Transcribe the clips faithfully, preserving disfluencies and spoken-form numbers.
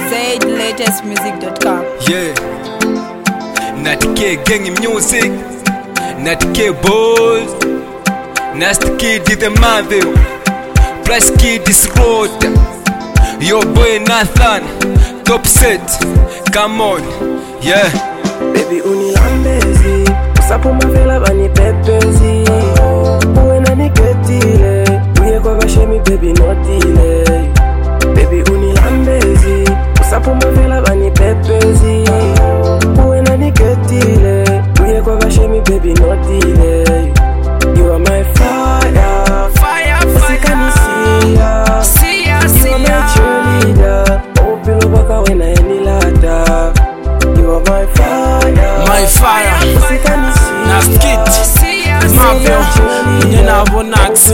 z latest music dot com. Yeah, Natty K gang music, Natty K boys, Nasty Kid is the Marvel, Plus Kid is road. Your boy Nathan, top set, come on, yeah. Baby unilambezi, usapo mavela bani pepezi. Uwena niketile, uye kwa vashemi baby notile. Baby unilambezi, usapo mavela bani pepezi. Uwena niketile, uye kwa vashemi baby notile. You are my fire, fire, fire. See ya, see ya. You are my cheerleader, upilo baka wena enilata. You are my fire, my fire. Nasty Kid, Marvel, Nyena Bonax.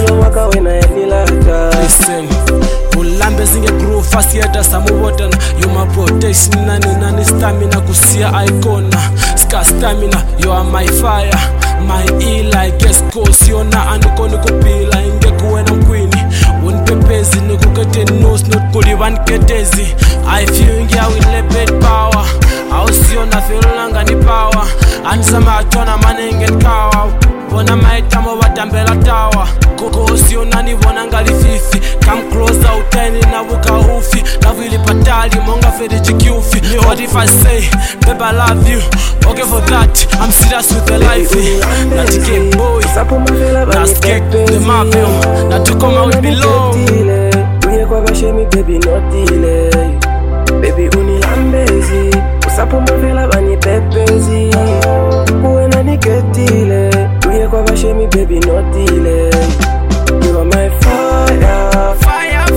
Listen, ulambe zinge groove fast yeta samubotan. You my protection, nani nani stamina kusia icona. Ska stamina, you are my fire. My E like Escos, yona anikoni kupila inge kuwena mkwini. One pepezi nikukete nose not kulivan ketezi. I feel ingia with lebed power. Ausiona feel langa ni power. Ansama atona manenge nkawa. Bona maitamo watambela tawa. Koko usiona ni bona ngali fifi. Come closer uteni na wuka ufi. Love ili patali monga fede jikiufi. What if I say, babe I love you. Okay for that, I'm serious with the life. Natty K boy, Nasty Kid, the Marvel. Natukoma we belong. Uye kwa vashemi baby notile. Baby unilambezi, usapo mavela bani pepezi. Uwena niketile, uye kwa vashemi baby notile. You are my fire, fire,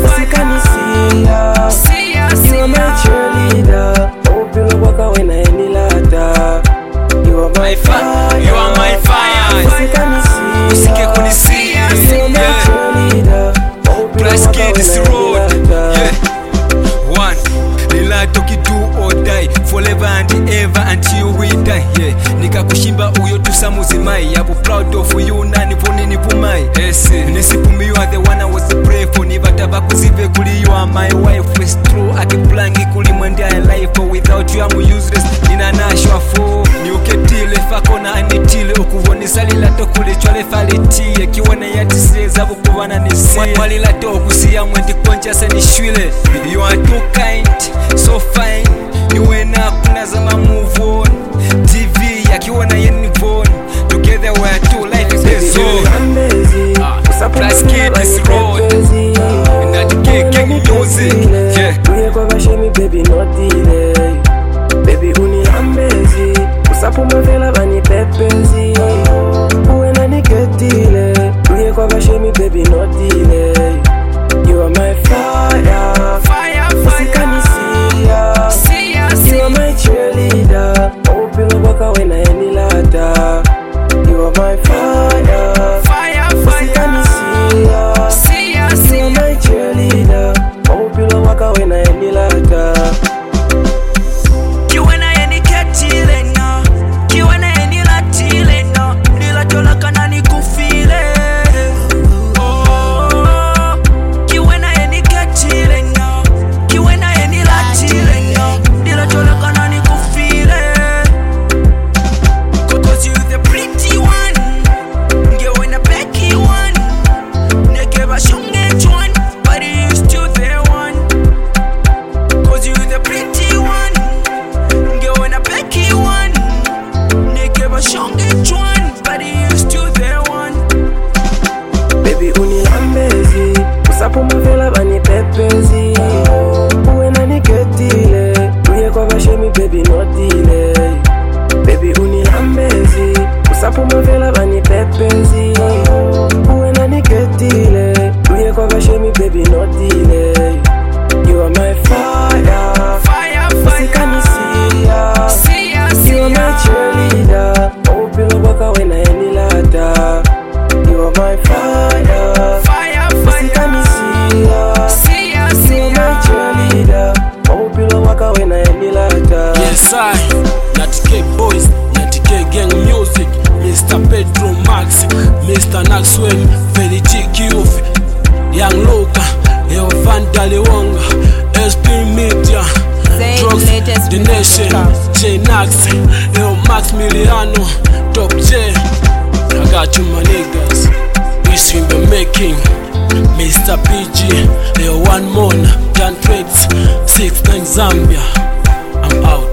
fire. See ya, see ya. You are my cheerleader, upilo baka wena enilata. You are my fire, you are my fire. Usike kunisia, yeah. Plus Kid is road, yeah. One, lila toki do or die, forever and ever until we die, yeah. Nika kushimba uyo tusamuzimai, yabu proud of you na nipone nipumai. Yes, nesipu you are the one I was pray for. Nivataba kuzive kuli you are my wife. It's true, akiplangi kuli mwende I life. But without you I'm useless, nina nashwa fo. Ni uketile, fakona anitile. Ukuvoni salila tokule chwale falitie. Kiwana yatise, zabu kuvana nisi. Walila tokusia mwendi koncha se nishwile. You are too kind, so fine. Niwena kuna zama move on. T V yakiwana yeni phone. Together we are two, life is the zone. uh, Plus Kid is road. Natty K gang music, yeah. Uye kwa vashemi baby notile. Baby unilambezi, usapo mavela bani pepezi. Uwena niketile, uye kwa vashemi baby notile. You are my fire, fire, fire. See ya, you are my cheerleader, upilo baka wena enilata. You are my fire, fire, fire. See ya, you are my cheerleader, upilo baka wena enilata. Kiwena yeni ketile no, kiwena yeni latile no. Nila jola kana ni kufile. Oh, kiwena yeni ketile no, kiwena yeni latile no. Nila jola kana ni kufile. Cause you the pretty one, ngewena becky one. Nekeba shunge chwan, but you still the one. Cause you the pretty one, ngewena becky one. Nekeba shunge chwan, but you still the one. Baby unilambezi, usapo mavela bani pepezi. Uwena niketile, uye kwa vashemi baby notile. Baby unilambezi, usapo mavela bani pepezi. Uwena niketile, uye kwa vashemi baby notile. You are my fire, Fire, fire. See ya, see you are my ya. cheerleader, upilo baka wena enilata. You are my fire, Fire, fire. See ya, see you are my ya. cheerleader, upilo baka wena enilata. Yes I, Natty K boys, Natty K gang music. Mister Pedro Max, Mister Naxwell, Feli G Q, Young Luka, Evan Daliwonga, S P Media. J Nax, yo Maximiliano, Top J. I got you my niggas. This in the making. Mister P G, yo one mon, Dan Trades, six nine Zambia. I'm out.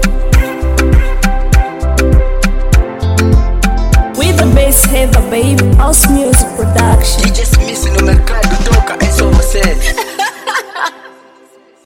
With the bass heaver, baby, house music production. D J Smith no mercado.